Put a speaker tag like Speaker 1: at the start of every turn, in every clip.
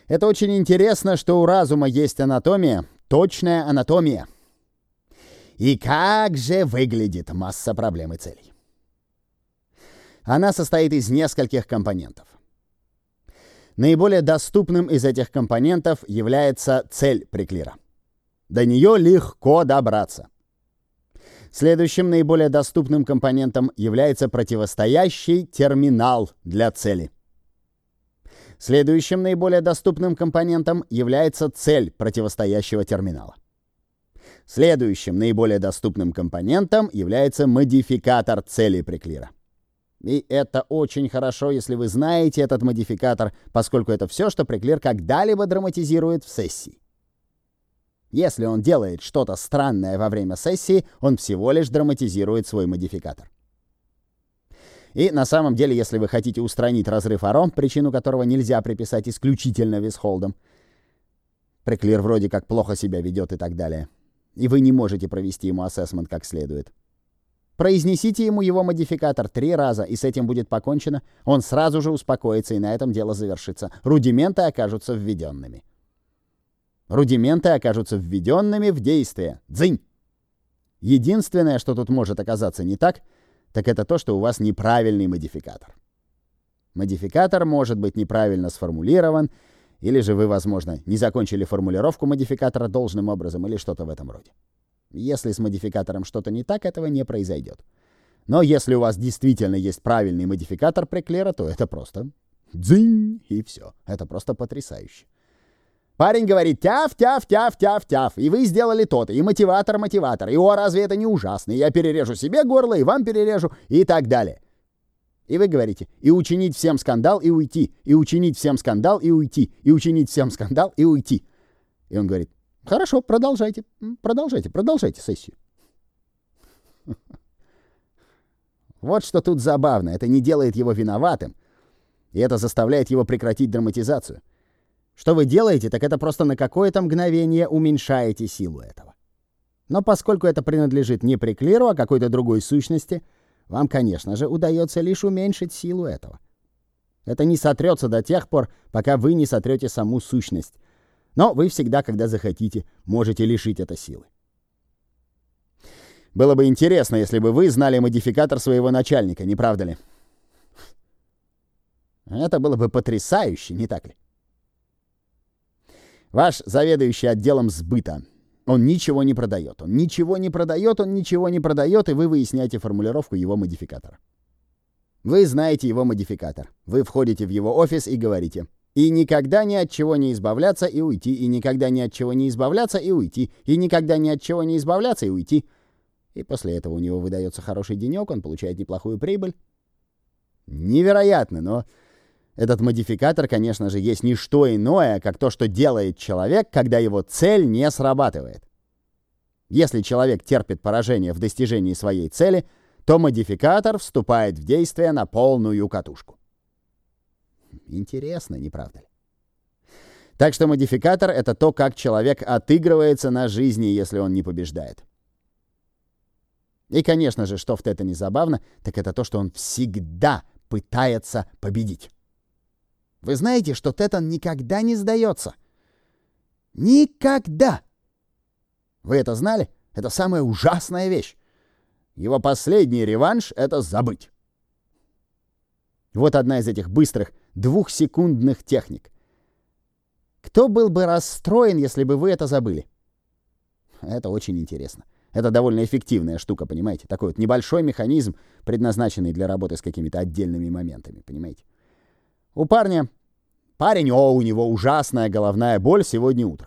Speaker 1: Это очень интересно, что у разума есть анатомия, точная анатомия. И как же выглядит масса проблем и целей? Она состоит из нескольких компонентов. Наиболее доступным из этих компонентов является цель приклира. До нее легко добраться. Следующим наиболее доступным компонентом является противостоящий терминал для цели. Следующим наиболее доступным компонентом является цель противостоящего терминала. Следующим наиболее доступным компонентом является модификатор цели приклира. И это очень хорошо, если вы знаете этот модификатор, поскольку это все, что приклир когда-либо драматизирует в сессии. Если он делает что-то странное во время сессии, он всего лишь драматизирует свой модификатор. И на самом деле, если вы хотите устранить разрыв Аро, причину которого нельзя приписать исключительно висхолдам, приклир вроде как плохо себя ведет и так далее, и вы не можете провести ему ассессмент как следует, произнесите ему его модификатор 3 раза, и с этим будет покончено, он сразу же успокоится, и на этом дело завершится. Рудименты окажутся введенными. Рудименты окажутся введенными в действие. Дзынь! Единственное, что тут может оказаться не так, так это то, что у вас неправильный модификатор. Модификатор может быть неправильно сформулирован, или же вы, возможно, не закончили формулировку модификатора должным образом, или что-то в этом роде. Если с модификатором что-то не так, этого не произойдет. Но если у вас действительно есть правильный модификатор приклира, то это просто дзынь, и все. Это просто потрясающе. Парень говорит «тяф, тяф, тяф, тяф, тяф», и вы сделали то-то, и мотиватор, и «о, разве это не ужасно? Я перережу себе горло, и вам перережу», и так далее. И вы говорите «и учинить всем скандал, и уйти, и учинить всем скандал, и уйти, и учинить всем скандал, и уйти». И он говорит «хорошо, продолжайте сессию». Вот что тут забавно, это не делает его виноватым, и это заставляет его прекратить драматизацию. Что вы делаете, так это просто на какое-то мгновение уменьшаете силу этого. Но поскольку это принадлежит не приклиру, а какой-то другой сущности, вам, конечно же, удается лишь уменьшить силу этого. Это не сотрется до тех пор, пока вы не сотрете саму сущность. Но вы всегда, когда захотите, можете лишить это силы. Было бы интересно, если бы вы знали модификатор своего начальника, не правда ли? Это было бы потрясающе, не так ли? Ваш заведующий отделом сбыта. Он ничего не продает, и вы выясняете формулировку его модификатора. Вы знаете его модификатор. Вы входите в его офис и говорите «и никогда ни от чего не избавляться и уйти, и никогда ни от чего не избавляться и уйти, и никогда ни от чего не избавляться и уйти». И после этого у него выдается хороший денек, он получает неплохую прибыль. Невероятно, но этот модификатор, конечно же, есть не что иное, как то, что делает человек, когда его цель не срабатывает. Если человек терпит поражение в достижении своей цели, то модификатор вступает в действие на полную катушку. Интересно, не правда ли? Так что модификатор — это то, как человек отыгрывается на жизни, если он не побеждает. И, конечно же, что в Тетане забавно, так это то, что он всегда пытается победить. Вы знаете, что Тетан никогда не сдается. Никогда! Вы это знали? Это самая ужасная вещь. Его последний реванш — это забыть. Вот одна из этих быстрых, 2-секундных техник. Кто был бы расстроен, если бы вы это забыли? Это очень интересно. Это довольно эффективная штука, понимаете? Такой вот небольшой механизм, предназначенный для работы с какими-то отдельными моментами, понимаете? У парня... у него ужасная головная боль сегодня утром.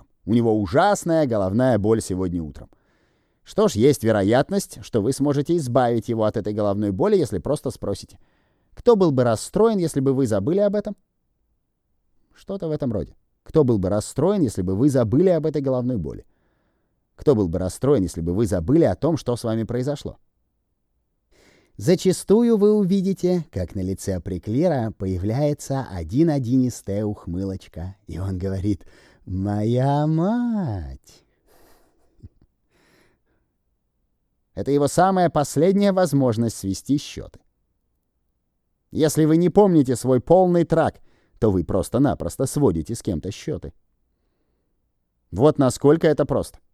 Speaker 1: Что ж, есть вероятность, что вы сможете избавить его от этой головной боли, если просто спросите. Кто был бы расстроен, если бы вы забыли об этом? Что-то в этом роде. Кто был бы расстроен, если бы вы забыли об этой головной боли? Кто был бы расстроен, если бы вы забыли о том, что с вами произошло? Зачастую вы увидите, как на лице приклира появляется одинистая ухмылочка, и он говорит «Моя мать». Это его самая последняя возможность свести счеты. Если вы не помните свой полный трак, то вы просто-напросто сводите с кем-то счеты. Вот насколько это просто.